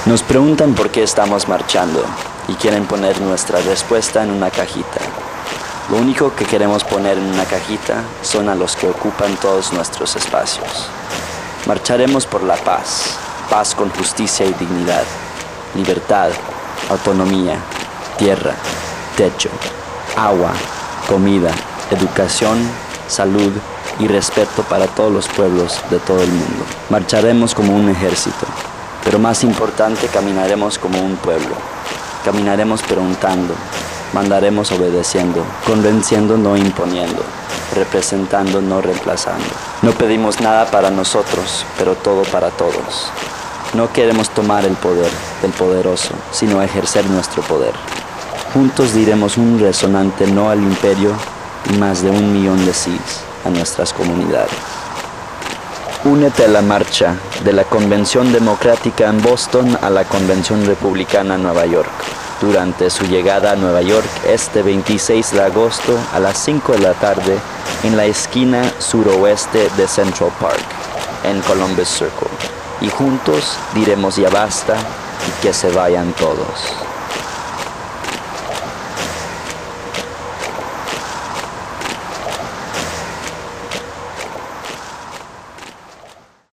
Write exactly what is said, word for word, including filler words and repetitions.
Nos preguntan por qué estamos marchando y quieren poner nuestra respuesta en una cajita. Lo único que queremos poner en una cajita son a los que ocupan todos nuestros espacios. Marcharemos por la paz, paz con justicia y dignidad, libertad, autonomía, tierra, techo, agua, comida, educación, salud y respeto para todos los pueblos de todo el mundo. Marcharemos como un ejército, pero más importante, caminaremos como un pueblo. Caminaremos preguntando, mandaremos obedeciendo, convenciendo no imponiendo, representando no reemplazando. No pedimos nada para nosotros, pero todo para todos. No queremos tomar el poder del poderoso, sino ejercer nuestro poder. Juntos diremos un resonante no al imperio y más de un millón de sís a nuestras comunidades. Únete a la marcha de la Convención Democrática en Boston a la Convención Republicana en Nueva York, durante su llegada a Nueva York este veintiséis de agosto a las cinco de la tarde en la esquina suroeste de Central Park, en Columbus Circle. Y juntos diremos ya basta y que se vayan todos.